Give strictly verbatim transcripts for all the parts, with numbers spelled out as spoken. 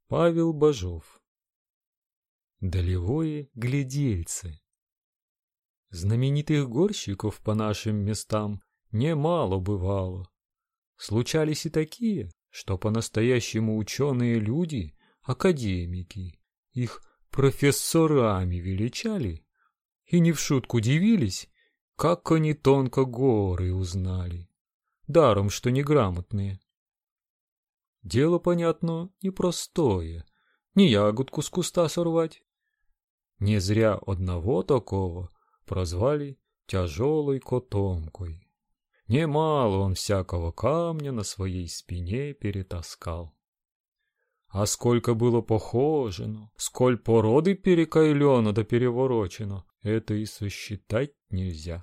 Павел Бажов. Долевое глядельце. Знаменитых горщиков по нашим местам немало бывало. Случались и такие, что по-настоящему ученые люди, академики, их профессорами величали, и не в шутку дивились, как они тонко горы узнали, даром что неграмотные. Дело, понятно, непростое, не ягодку с куста сорвать. Не зря одного такого прозвали тяжелой котомкой. Немало он всякого камня на своей спине перетаскал. А сколько было похожено, сколь породы перекайлено да переворочено, это и сосчитать нельзя.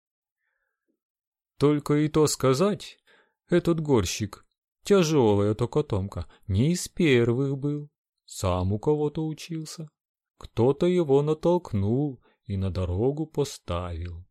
Только и то сказать, этот горщик, тяжелая эта котомка, не из первых был, сам у кого-то учился. Кто-то его натолкнул и на дорогу поставил.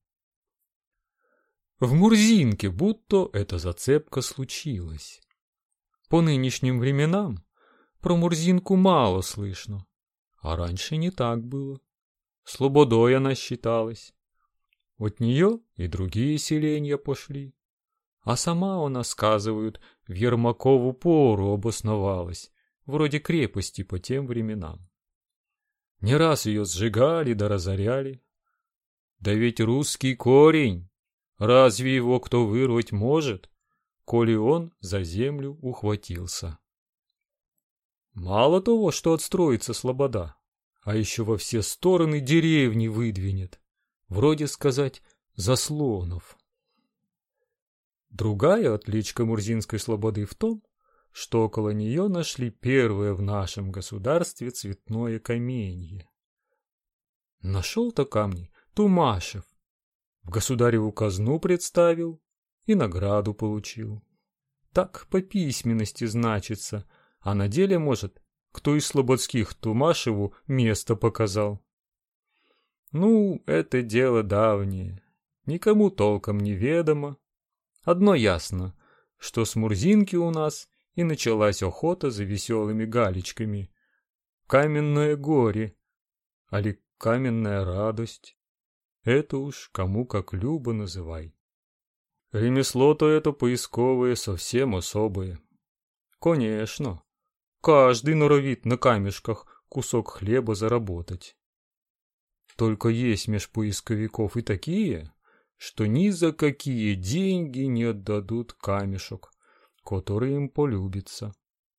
В Мурзинке будто эта зацепка случилась. По нынешним временам про Мурзинку мало слышно, а раньше не так было. Слободой она считалась. От нее и другие селения пошли. А сама она, сказывают, в Ермакову пору обосновалась, вроде крепости по тем временам. Не раз ее сжигали да разоряли. Да ведь русский корень, разве его кто вырвать может, коли он за землю ухватился? Мало того, что отстроится слобода, а еще во все стороны деревни выдвинет, вроде сказать, заслонов. Другая отличка Мурзинской слободы в том, что около нее нашли первое в нашем государстве цветное каменье. Нашел-то камни Тумашев, в государеву казну представил и награду получил. Так по письменности значится, а на деле, может, кто из слободских Тумашеву место показал. Ну, это дело давнее, никому толком не ведомо. Одно ясно, что с Мурзинки у нас и началась охота за веселыми галечками. Каменное горе, али каменная радость. Это уж кому как любо называй. Ремесло-то это поисковое совсем особое. Конечно, каждый норовит на камешках кусок хлеба заработать. Только есть меж поисковиков и такие, что ни за какие деньги не отдадут камешек, который им полюбится.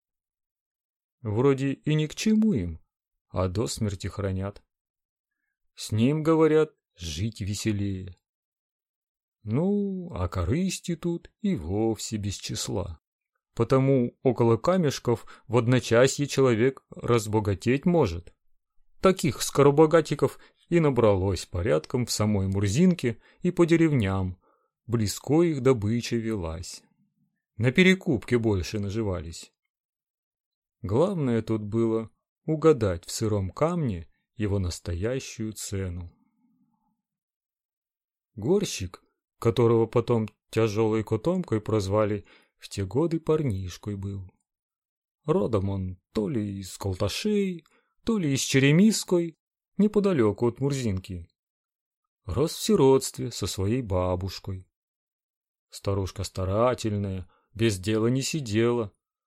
Вроде и ни к чему им, а до смерти хранят. С ним, говорят, жить веселее. Ну, а корысти тут и вовсе без числа. Потому около камешков в одночасье человек разбогатеть может. Таких скоробогатиков и набралось порядком в самой Мурзинке и по деревням, близко их добыча велась. На перекупке больше наживались. Главное тут было угадать в сыром камне его настоящую цену. Горщик, которого потом тяжелой котомкой прозвали, в те годы парнишкой был. Родом он то ли из Колташей, то ли из Черемисской, неподалеку от Мурзинки. Рос в сиротстве со своей бабушкой. Старушка старательная, без дела не сидела,